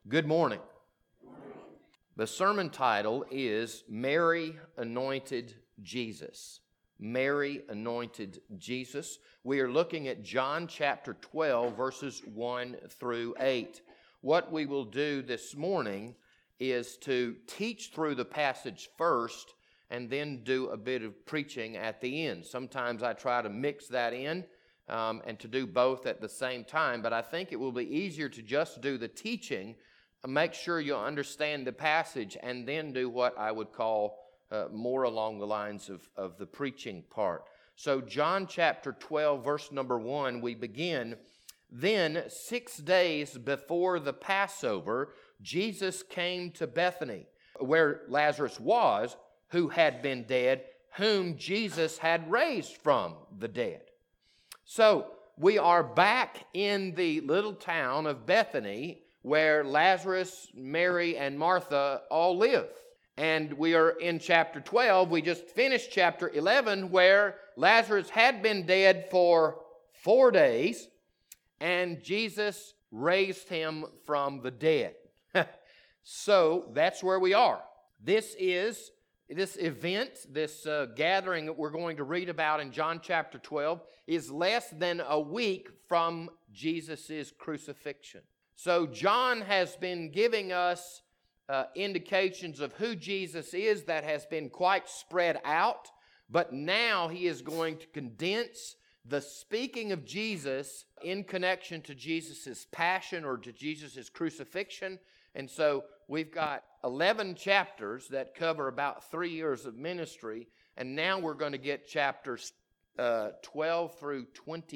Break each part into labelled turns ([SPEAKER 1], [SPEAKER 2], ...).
[SPEAKER 1] Good morning. The sermon title is Mary Anointed Jesus. Mary Anointed Jesus. We are looking at John chapter 12, verses 1 through 8. What we will do this morning is to teach through the passage first and then do a bit of preaching at the end. Sometimes I try to mix that in and to do both at the same time, but I think it will be easier to just do the teaching. Make sure you understand the passage and then do what I would call more along the lines of the preaching part. So John chapter 12, verse number 1, we begin. Then 6 days before the Passover, Jesus came to Bethany, where Lazarus was, who had been dead, whom Jesus had raised from the dead. So we are back in the little town of Bethany, where Lazarus, Mary, and Martha all live. And we are in chapter 12. We just finished chapter 11, where Lazarus had been dead for 4 days, and Jesus raised him from the dead. So that's where we are. This event, this gathering that we're going to read about in John chapter 12, is less than a week from Jesus' crucifixion. So John has been giving us indications of who Jesus is that has been quite spread out, but now he is going to condense the speaking of Jesus in connection to Jesus' passion or to Jesus' crucifixion. And so we've got 11 chapters that cover about 3 years of ministry, and now we're going to get chapters 12 through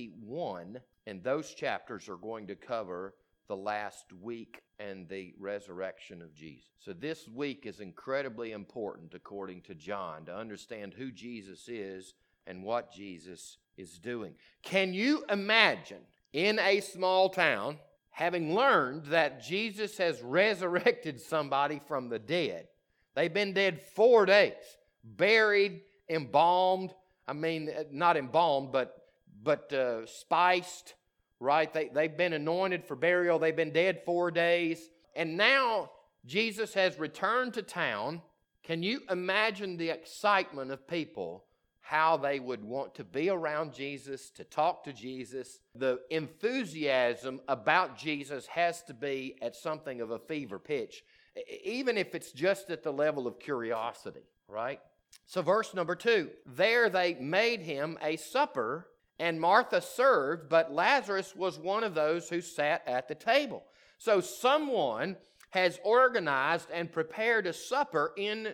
[SPEAKER 1] 21, and those chapters are going to cover the last week and the resurrection of Jesus. So this week is incredibly important, according to John, to understand who Jesus is and what Jesus is doing. Can you imagine in a small town having learned that Jesus has resurrected somebody from the dead? They've been dead 4 days, buried, embalmed. I mean, not embalmed, but spiced. Right? They've been anointed for burial. They've been dead 4 days. And now Jesus has returned to town. Can you imagine the excitement of people, how they would want to be around Jesus, to talk to Jesus? The enthusiasm about Jesus has to be at something of a fever pitch, even if it's just at the level of curiosity, right? So verse number 2, there they made him a supper, and Martha served, but Lazarus was one of those who sat at the table. So someone has organized and prepared a supper in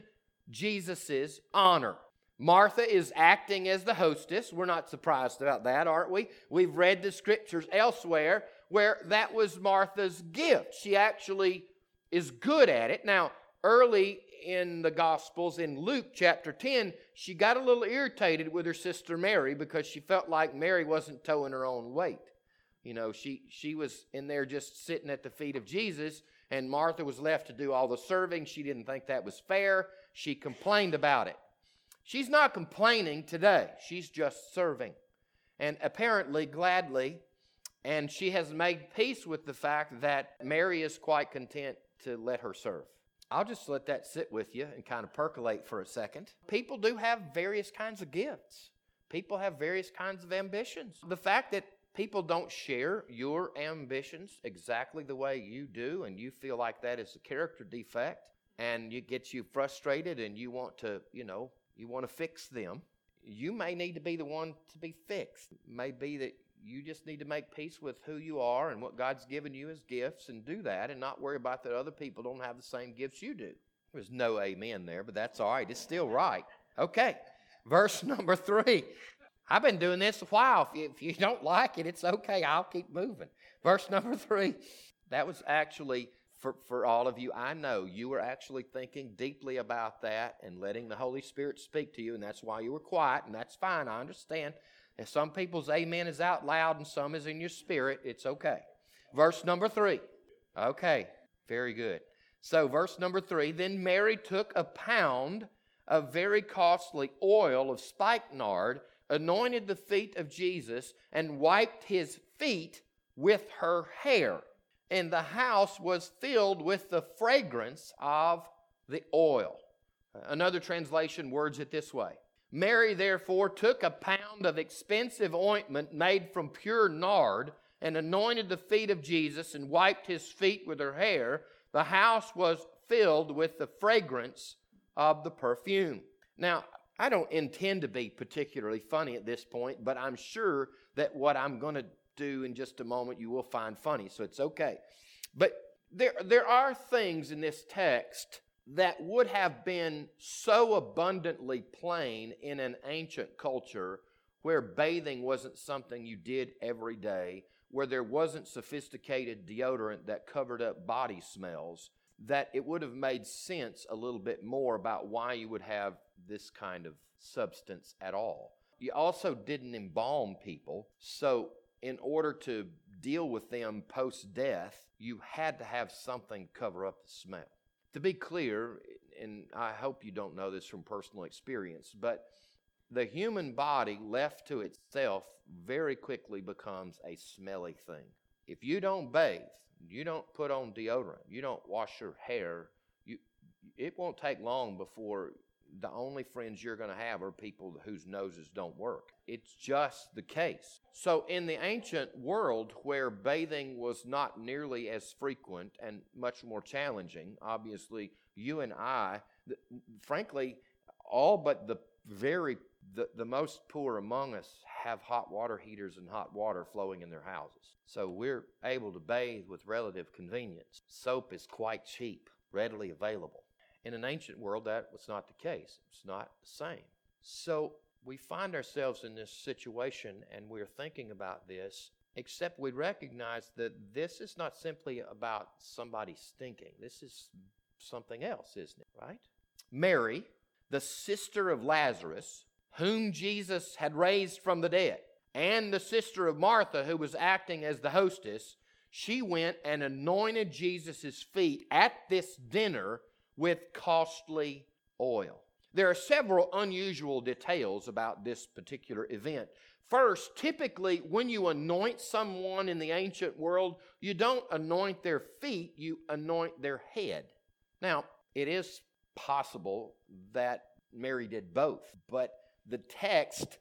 [SPEAKER 1] Jesus' honor. Martha is acting as the hostess. We're not surprised about that, aren't we? We've read the scriptures elsewhere where that was Martha's gift. She actually is good at it. Now, early in the Gospels, in Luke chapter 10, she got a little irritated with her sister Mary because she felt like Mary wasn't towing her own weight. You know, she was in there just sitting at the feet of Jesus, and Martha was left to do all the serving. She didn't think that was fair. She complained about it. She's not complaining today. She's just serving, and apparently gladly, and she has made peace with the fact that Mary is quite content to let her serve. I'll just let that sit with you and kind of percolate for a second. People do have various kinds of gifts. People have various kinds of ambitions. The fact that people don't share your ambitions exactly the way you do, and you feel like that is a character defect, and it gets you frustrated, and you want to fix them. You may need to be the one to be fixed. It may be that you just need to make peace with who you are and what God's given you as gifts, and do that and not worry about that other people don't have the same gifts you do. There's no amen there, but that's all right. It's still right. Okay, verse number 3. I've been doing this a while. If you don't like it, it's okay. I'll keep moving. Verse number 3. That was actually, for all of you, I know you were actually thinking deeply about that and letting the Holy Spirit speak to you, and that's why you were quiet, and that's fine. I understand. And some people's amen is out loud and some is in your spirit. It's okay. Verse number 3. Okay, very good. So verse number 3, then Mary took a pound of very costly oil of spikenard, anointed the feet of Jesus, and wiped his feet with her hair. and the house was filled with the fragrance of the oil. Another translation words it this way: Mary therefore took a pound of expensive ointment made from pure nard and anointed the feet of Jesus and wiped his feet with her hair. The house was filled with the fragrance of the perfume. Now, I don't intend to be particularly funny at this point, but I'm sure that what I'm going to do in just a moment you will find funny, so it's okay. But there are things in this text that would have been so abundantly plain in an ancient culture where bathing wasn't something you did every day, where there wasn't sophisticated deodorant that covered up body smells, that it would have made sense a little bit more about why you would have this kind of substance at all. You also didn't embalm people, so in order to deal with them post-death, you had to have something cover up the smell. To be clear, and I hope you don't know this from personal experience, but the human body left to itself very quickly becomes a smelly thing. If you don't bathe, you don't put on deodorant, you don't wash your hair, it won't take long before the only friends you're going to have are people whose noses don't work. It's just the case. So in the ancient world where bathing was not nearly as frequent and much more challenging, obviously you and I, frankly, all but the most poor among us have hot water heaters and hot water flowing in their houses. So we're able to bathe with relative convenience. Soap is quite cheap, readily available. In an ancient world, that was not the case. It's not the same. So we find ourselves in this situation, and we're thinking about this, except we recognize that this is not simply about somebody stinking. This is something else, isn't it, right? Mary, the sister of Lazarus, whom Jesus had raised from the dead, and the sister of Martha, who was acting as the hostess, she went and anointed Jesus' feet at this dinner with costly oil. There are several unusual details about this particular event. First, typically when you anoint someone in the ancient world, you don't anoint their feet, you anoint their head. Now, it is possible that Mary did both, but the text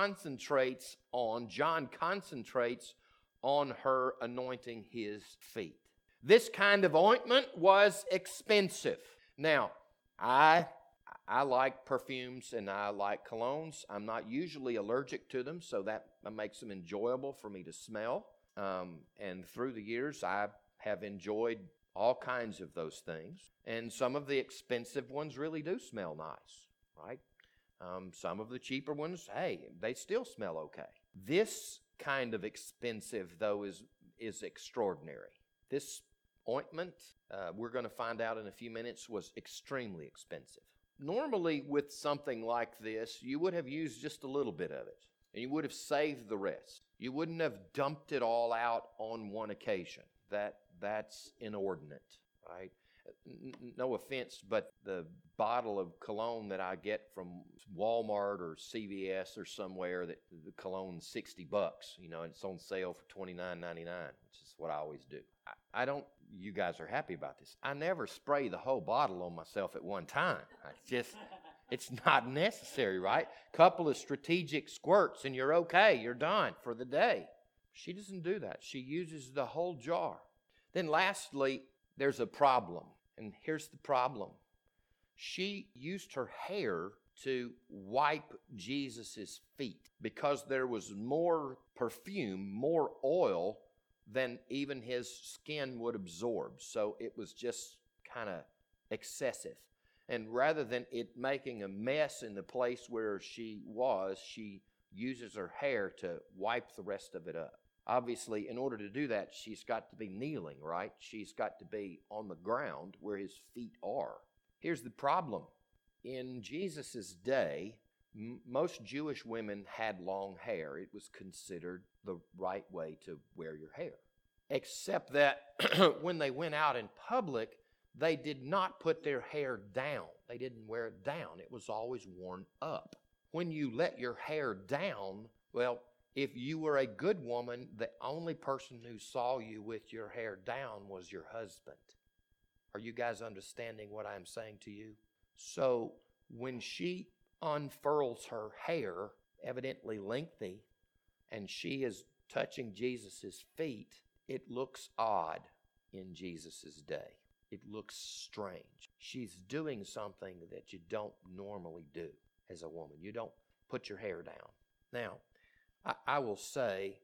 [SPEAKER 1] John concentrates on her anointing his feet. This kind of ointment was expensive. Now, I like perfumes and I like colognes. I'm not usually allergic to them, so that makes them enjoyable for me to smell. And through the years, I have enjoyed all kinds of those things. And some of the expensive ones really do smell nice, right? Some of the cheaper ones, hey, they still smell okay. This kind of expensive, though, is extraordinary. This ointment, we're going to find out in a few minutes, was extremely expensive. Normally, with something like this, you would have used just a little bit of it, and you would have saved the rest. You wouldn't have dumped it all out on one occasion. That's inordinate, right? No offense, but the bottle of cologne that I get from Walmart or CVS or somewhere, that the cologne's $60, and it's on sale for $29.99, which is what I always do. I don't, you guys are happy about this. I never spray the whole bottle on myself at one time. It's not necessary, right? Couple of strategic squirts and you're okay. You're done for the day. She doesn't do that. She uses the whole jar. Then lastly, there's a problem. And here's the problem. She used her hair to wipe Jesus' feet because there was more perfume, more oil than even his skin would absorb. So it was just kind of excessive. And rather than it making a mess in the place where she was, she uses her hair to wipe the rest of it up. Obviously, in order to do that, she's got to be kneeling, right? She's got to be on the ground where his feet are. Here's the problem. In Jesus' day, most Jewish women had long hair. It was considered the right way to wear your hair. Except that when they went out in public, they did not put their hair down. They didn't wear it down. It was always worn up. When you let your hair down, well, if you were a good woman, the only person who saw you with your hair down was your husband. Are you guys understanding what I'm saying to you? So when she unfurls her hair, evidently lengthy, and she is touching Jesus' feet, it looks odd in Jesus' day. It looks strange. She's doing something that you don't normally do as a woman. You don't put your hair down. Now, I will say,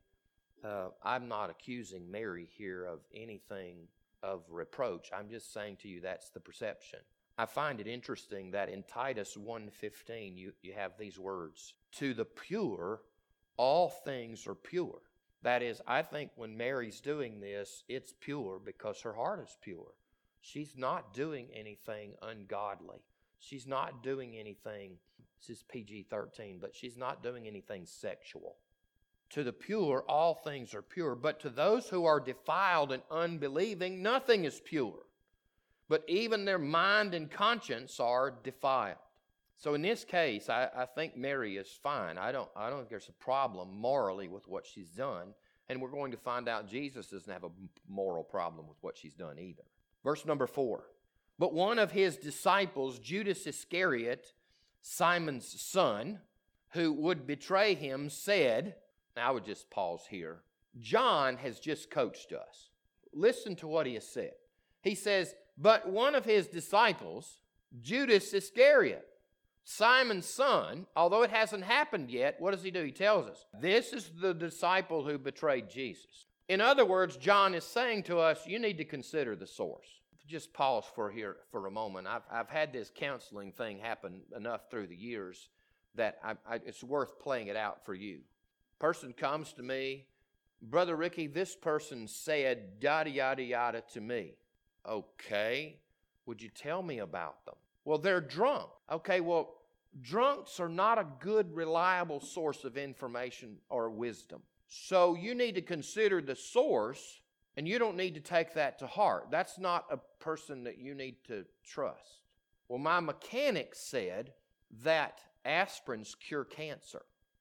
[SPEAKER 1] I'm not accusing Mary here of anything of reproach. I'm just saying to you that's the perception. I find it interesting that in Titus 1:15, you have these words, to the pure, all things are pure. That is, I think when Mary's doing this, it's pure because her heart is pure. She's not doing anything ungodly. She's not doing anything, this is PG-13, but she's not doing anything sexual. To the pure, all things are pure, but to those who are defiled and unbelieving, nothing is pure. But even their mind and conscience are defiled. So in this case, I think Mary is fine. I don't think there's a problem morally with what she's done. And we're going to find out Jesus doesn't have a moral problem with what she's done either. Verse number 4. But one of his disciples, Judas Iscariot, Simon's son, who would betray him, said, now I would just pause here. John has just coached us. Listen to what he has said. He says, but one of his disciples, Judas Iscariot, Simon's son, although it hasn't happened yet, what does he do? He tells us, this is the disciple who betrayed Jesus. In other words, John is saying to us, you need to consider the source. Just pause for a moment. I've had this counseling thing happen enough through the years that it's worth playing it out for you. Person comes to me, Brother Ricky, this person said yada, yada, yada to me. Okay, would you tell me about them? Well, they're drunk. Okay, well, drunks are not a good, reliable source of information or wisdom. So you need to consider the source, and you don't need to take that to heart. That's not a person that you need to trust. Well, my mechanic said that aspirins cure cancer.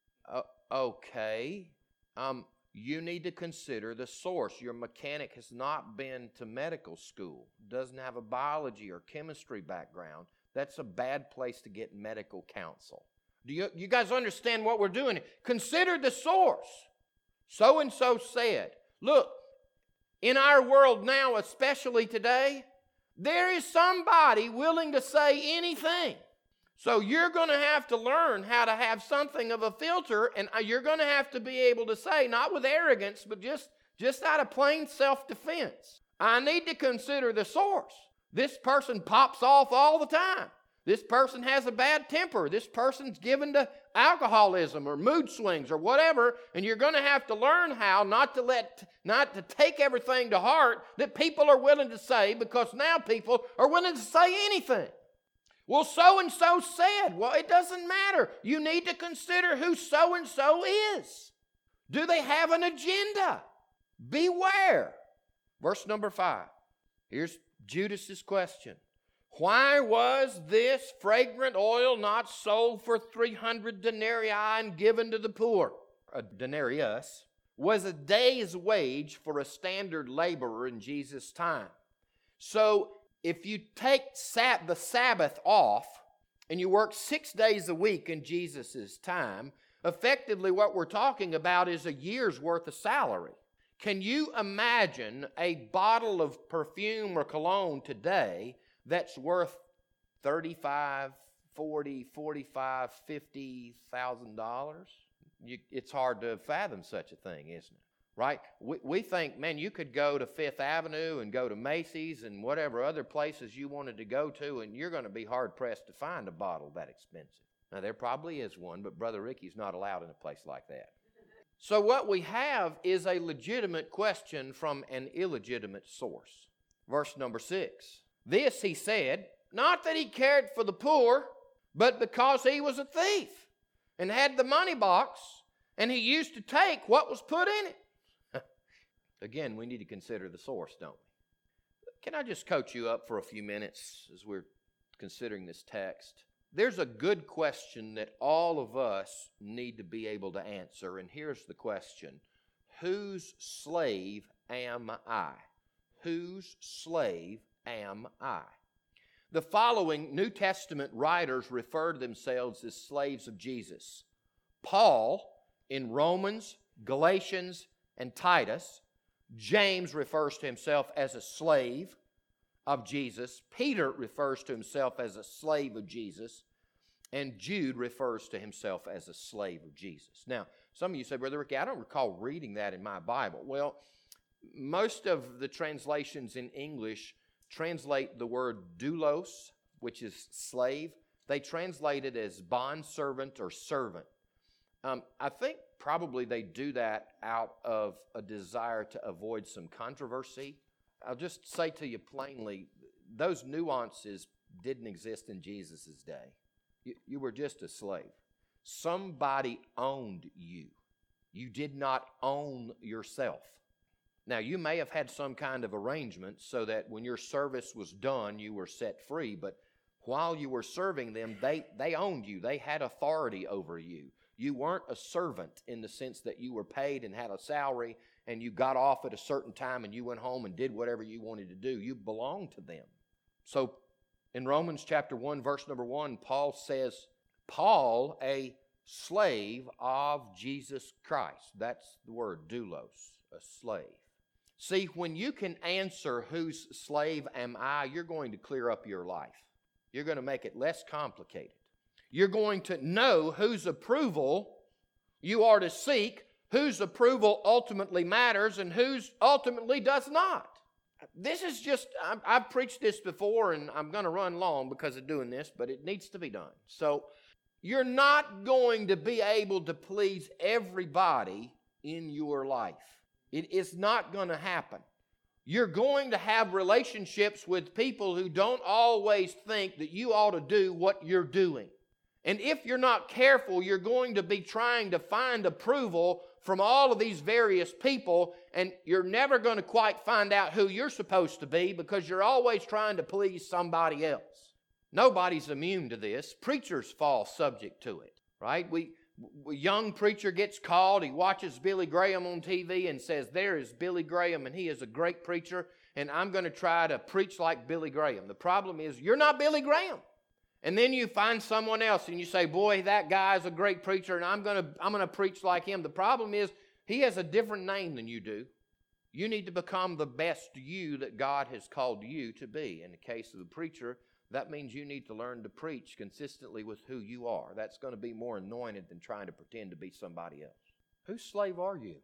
[SPEAKER 1] Okay, you need to consider the source. Your mechanic has not been to medical school, doesn't have a biology or chemistry background. That's a bad place to get medical counsel. Do you guys understand what we're doing? Consider the source. So-and-so said. Look, in our world now, especially today, there is somebody willing to say anything. So you're going to have to learn how to have something of a filter, and you're going to have to be able to say, not with arrogance, but just out of plain self-defense, I need to consider the source. This person pops off all the time. This person has a bad temper. This person's given to alcoholism or mood swings or whatever, and you're going to have to learn how not to take everything to heart that people are willing to say, because now people are willing to say anything. Well, so-and-so said. Well, it doesn't matter. You need to consider who so-and-so is. Do they have an agenda? Beware. Verse number 5. Here's Judas's question. Why was this fragrant oil not sold for 300 denarii and given to the poor? A denarius was a day's wage for a standard laborer in Jesus' time. So if you take the Sabbath off and you work 6 days a week in Jesus' time, effectively what we're talking about is a year's worth of salary. Can you imagine a bottle of perfume or cologne today that's worth $35,000, $40,000, $45,000, $50,000? It's hard to fathom such a thing, isn't it? Right? We think, man, you could go to Fifth Avenue and go to Macy's and whatever other places you wanted to go to, and you're going to be hard-pressed to find a bottle that expensive. Now, there probably is one, but Brother Ricky's not allowed in a place like that. So what we have is a legitimate question from an illegitimate source. Verse number 6. This he said, not that he cared for the poor, but because he was a thief and had the money box, and he used to take what was put in it. Again, we need to consider the source, don't we? Can I just coach you up for a few minutes as we're considering this text? There's a good question that all of us need to be able to answer, and here's the question. Whose slave am I? Whose slave am I? The following New Testament writers refer to themselves as slaves of Jesus. Paul in Romans, Galatians, and Titus. James refers to himself as a slave of Jesus. Peter refers to himself as a slave of Jesus. And Jude refers to himself as a slave of Jesus. Now, some of you say, Brother Ricky, I don't recall reading that in my Bible. Well, most of the translations in English translate the word doulos, which is slave. They translate it as bondservant or servant. I think probably they do that out of a desire to avoid some controversy. I'll just say to you plainly, those nuances didn't exist in Jesus' day. You were just a slave. Somebody owned you. You did not own yourself. Now, you may have had some kind of arrangement so that when your service was done, you were set free, but while you were serving them, they owned you. They had authority over you. You weren't a servant in the sense that you were paid and had a salary and you got off at a certain time and you went home and did whatever you wanted to do. You belonged to them. So in Romans chapter 1, verse number 1, Paul says, Paul, a slave of Jesus Christ. That's the word, doulos, a slave. See, when you can answer whose slave am I, you're going to clear up your life. You're going to make it less complicated. You're going to know whose approval you are to seek, whose approval ultimately matters, and whose ultimately does not. This is just, I've preached this before, and I'm going to run long because of doing this, but it needs to be done. So, you're not going to be able to please everybody in your life. It is not going to happen. You're going to have relationships with people who don't always think that you ought to do what you're doing. And if you're not careful, you're going to be trying to find approval from all of these various people, and you're never going to quite find out who you're supposed to be because you're always trying to please somebody else. Nobody's immune to this. Preachers fall subject to it, right? A young preacher gets called, he watches Billy Graham on TV and says, there is Billy Graham and he is a great preacher and I'm going to try to preach like Billy Graham. The problem is you're not Billy Graham. And then you find someone else and you say, boy, that guy is a great preacher and I'm going to preach like him. The problem is he has a different name than you do. You need to become the best you that God has called you to be. In the case of the preacher, that means you need to learn to preach consistently with who you are. That's going to be more anointed than trying to pretend to be somebody else. Whose slave are you?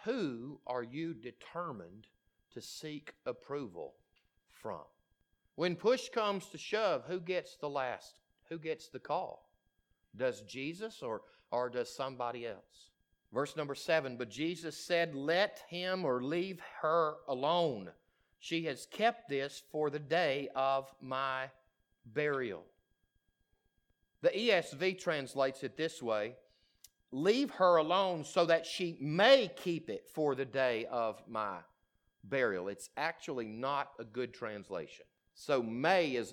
[SPEAKER 1] Who are you determined to seek approval from? When push comes to shove, who gets the last? Who gets the call? Does Jesus or does somebody else? Verse number 7, but Jesus said, let him or leave her alone. She has kept this for the day of my burial. The ESV translates it this way, leave her alone so that she may keep it for the day of my burial. It's actually not a good translation. So may is,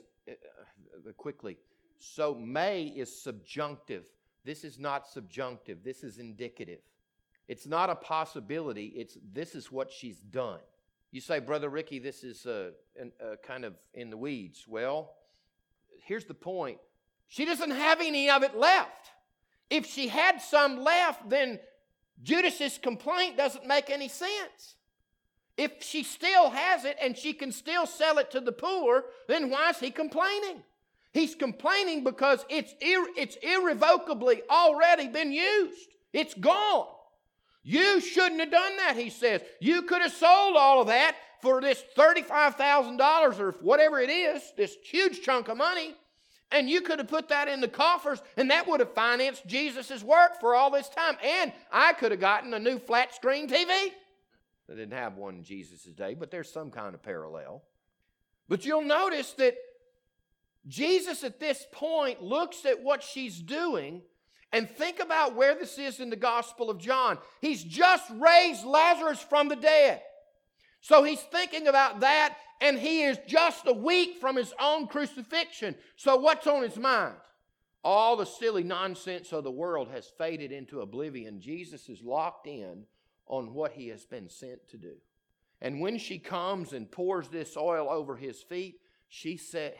[SPEAKER 1] may is subjunctive. This is not subjunctive. This is indicative. It's not a possibility. This is what she's done. You say, Brother Ricky, this is kind of in the weeds. Well, here's the point. She doesn't have any of it left. If she had some left, then Judas's complaint doesn't make any sense. If she still has it and she can still sell it to the poor, then why is he complaining? He's complaining because it's irrevocably already been used. It's gone. You shouldn't have done that, he says. You could have sold all of that for this $35,000 or whatever it is, this huge chunk of money, and you could have put that in the coffers, and that would have financed Jesus' work for all this time. And I could have gotten a new flat screen TV. They didn't have one in Jesus' day, but there's some kind of parallel. But you'll notice that Jesus at this point looks at what she's doing, and think about where this is in the Gospel of John. He's just raised Lazarus from the dead. So he's thinking about that, and he is just a week from his own crucifixion. So what's on his mind? All the silly nonsense of the world has faded into oblivion. Jesus is locked in on what he has been sent to do. And when she comes and pours this oil over his feet, he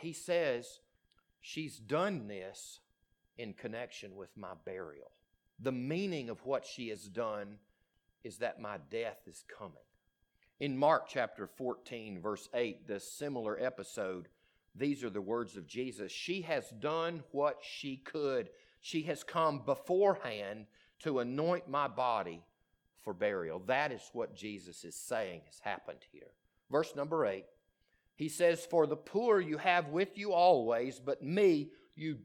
[SPEAKER 1] says, she's done this in connection with my burial. The meaning of what she has done is that my death is coming. In Mark chapter 14, verse 8, the similar episode, these are the words of Jesus. She has done what she could. She has come beforehand to anoint my body for burial. That is what Jesus is saying has happened here. Verse number 8, he says, for the poor you have with you always, but me you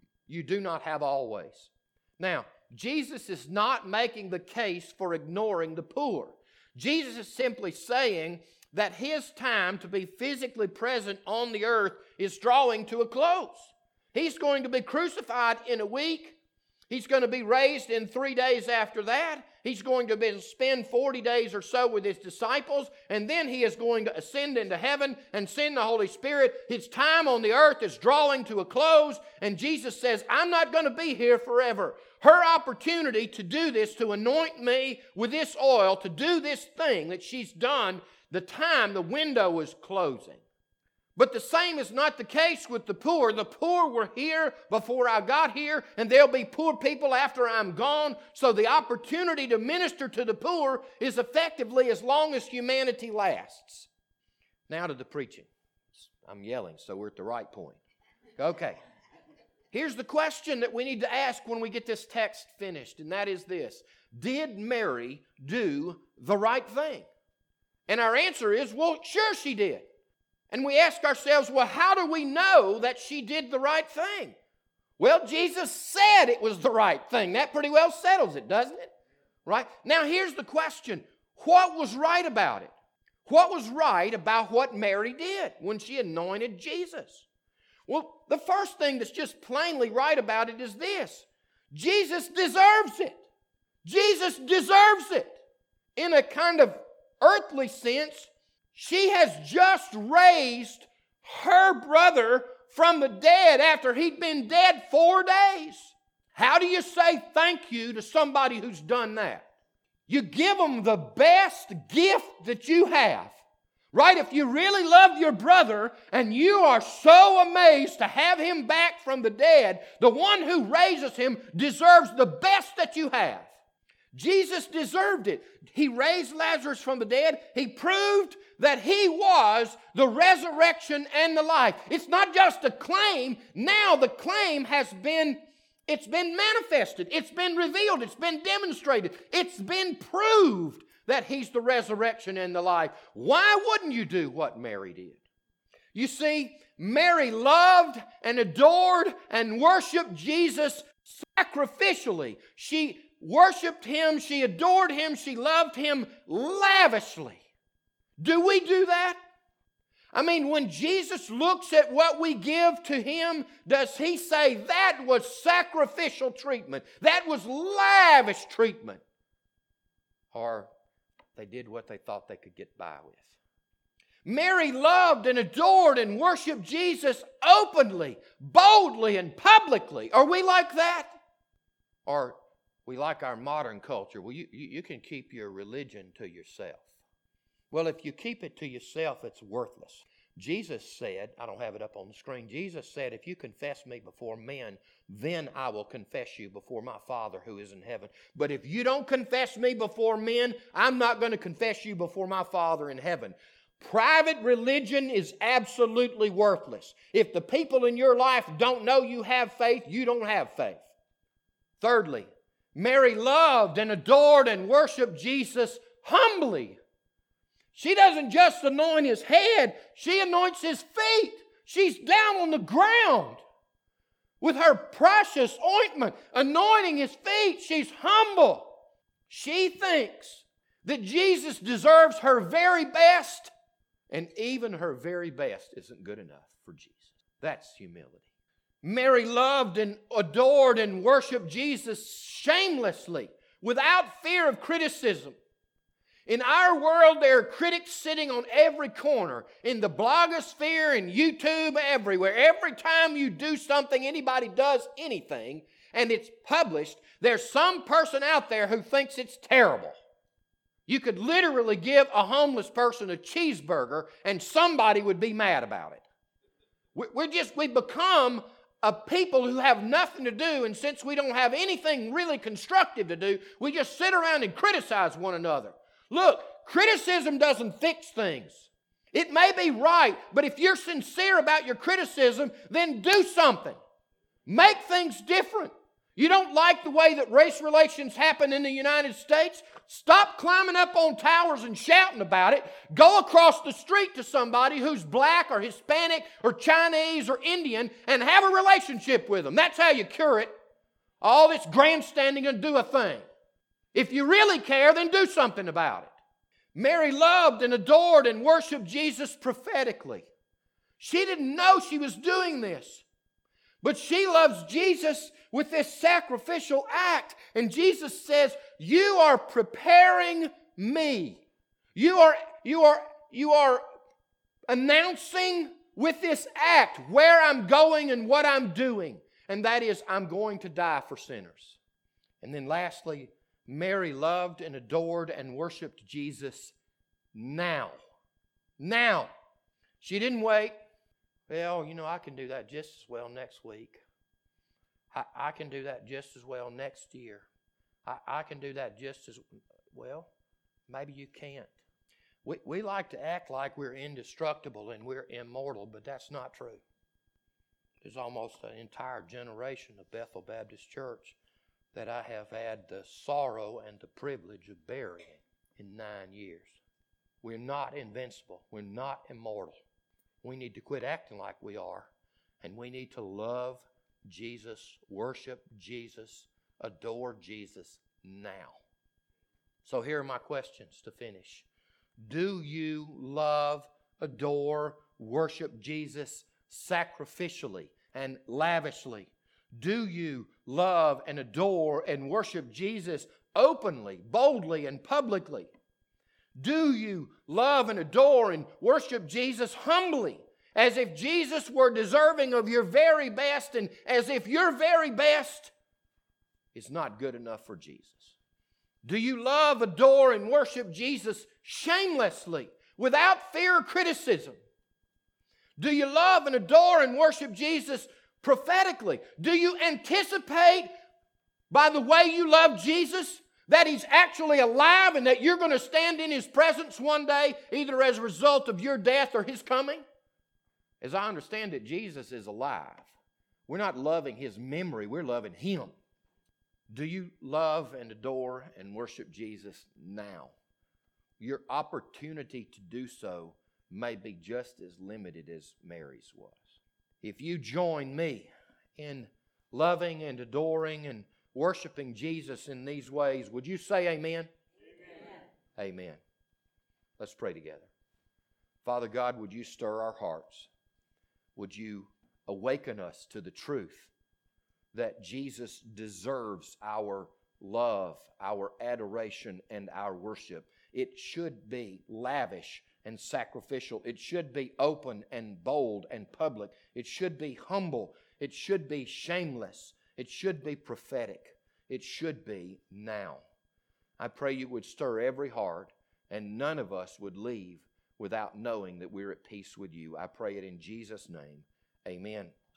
[SPEAKER 1] do not have always. Now, Jesus is not making the case for ignoring the poor. Jesus is simply saying that his time to be physically present on the earth is drawing to a close. He's going to be crucified in a week. He's going to be raised in 3 days after that. He's going to spend 40 days or so with his disciples, and then he is going to ascend into heaven and send the Holy Spirit. His time on the earth is drawing to a close, and Jesus says, I'm not going to be here forever. Her opportunity to do this, to anoint me with this oil, to do this thing that she's done, the window is closing. But the same is not the case with the poor. The poor were here before I got here, and there'll be poor people after I'm gone. So the opportunity to minister to the poor is effectively as long as humanity lasts. Now to the preaching. I'm yelling, so we're at the right point. Okay. Here's the question that we need to ask when we get this text finished, and that is this. Did Mary do the right thing? And our answer is, well, sure she did. And we ask ourselves, well, how do we know that she did the right thing? Well, Jesus said it was the right thing. That pretty well settles it, doesn't it? Right? Now, here's the question. What was right about it? What was right about what Mary did when she anointed Jesus? Well, the first thing that's just plainly right about it is this. Jesus deserves it. Jesus deserves it. In a kind of earthly sense, she has just raised her brother from the dead after he'd been dead 4 days. How do you say thank you to somebody who's done that? You give them the best gift that you have. Right? If you really love your brother and you are so amazed to have him back from the dead, the one who raises him deserves the best that you have. Jesus deserved it. He raised Lazarus from the dead. He proved that he was the resurrection and the life. It's not just a claim. Now the claim it's been manifested. It's been revealed. It's been demonstrated. It's been proved that he's the resurrection and the life. Why wouldn't you do what Mary did? You see, Mary loved and adored and worshiped Jesus sacrificially. She worshiped him, she adored him, she loved him lavishly. Do we do that? I mean, when Jesus looks at what we give to him, does he say that was sacrificial treatment? That was lavish treatment? Or they did what they thought they could get by with? Mary loved and adored and worshiped Jesus openly, boldly, and publicly. Are we like that? Or we like our modern culture? Well, you can keep your religion to yourself. Well, if you keep it to yourself, it's worthless. Jesus said, I don't have it up on the screen, Jesus said, if you confess me before men, then I will confess you before my Father who is in heaven. But if you don't confess me before men, I'm not going to confess you before my Father in heaven. Private religion is absolutely worthless. If the people in your life don't know you have faith, you don't have faith. Thirdly, Mary loved and adored and worshiped Jesus humbly. She doesn't just anoint his head, she anoints his feet. She's down on the ground with her precious ointment, anointing his feet. She's humble. She thinks that Jesus deserves her very best, and even her very best isn't good enough for Jesus. That's humility. Mary loved and adored and worshiped Jesus shamelessly, without fear of criticism. In our world, there are critics sitting on every corner, in the blogosphere and YouTube, everywhere. Every time you do something, anybody does anything, and it's published, there's some person out there who thinks it's terrible. You could literally give a homeless person a cheeseburger, and somebody would be mad about it. We've become a people who have nothing to do, and since we don't have anything really constructive to do, we just sit around and criticize one another. Look, criticism doesn't fix things. It may be right, but if you're sincere about your criticism, then do something. Make things different. You don't like the way that race relations happen in the United States? Stop climbing up on towers and shouting about it. Go across the street to somebody who's black or Hispanic or Chinese or Indian and have a relationship with them. That's how you cure it. All this grandstanding and do a thing. If you really care, then do something about it. Mary loved and adored and worshiped Jesus prophetically. She didn't know she was doing this, but she loves Jesus with this sacrificial act. And Jesus says, you are preparing me. You are announcing with this act where I'm going and what I'm doing. And that is, I'm going to die for sinners. And then lastly, Mary loved and adored and worshiped Jesus now. Now. She didn't wait. Well, I can do that just as well next week. I can do that just as well next year. I can do that just as well. Maybe you can't. We like to act like we're indestructible and we're immortal, but that's not true. There's almost an entire generation of Bethel Baptist Church that I have had the sorrow and the privilege of burying in 9 years. We're not invincible. We're not immortal. We need to quit acting like we are, and we need to love Jesus, worship Jesus, adore Jesus now. So here are my questions to finish. Do you love, adore, worship Jesus sacrificially and lavishly? Do you love and adore and worship Jesus openly, boldly, and publicly? Do you love and adore and worship Jesus humbly, as if Jesus were deserving of your very best and as if your very best is not good enough for Jesus? Do you love, adore, and worship Jesus shamelessly, without fear or criticism? Do you love and adore and worship Jesus prophetically? Do you anticipate by the way you love Jesus that He's actually alive and that you're going to stand in His presence one day, either as a result of your death or His coming? As I understand it, Jesus is alive. We're not loving His memory, we're loving Him. Do you love and adore and worship Jesus now? Your opportunity to do so may be just as limited as Mary's was. If you join me in loving and adoring and worshiping Jesus in these ways, would you say amen? Amen. Amen. Let's pray together. Father God, would you stir our hearts? Would you awaken us to the truth that Jesus deserves our love, our adoration, and our worship? It should be lavish and sacrificial. It should be open and bold and public. It should be humble. It should be shameless. It should be prophetic. It should be now. I pray you would stir every heart and none of us would leave without knowing that we're at peace with you. I pray it in Jesus' name. Amen.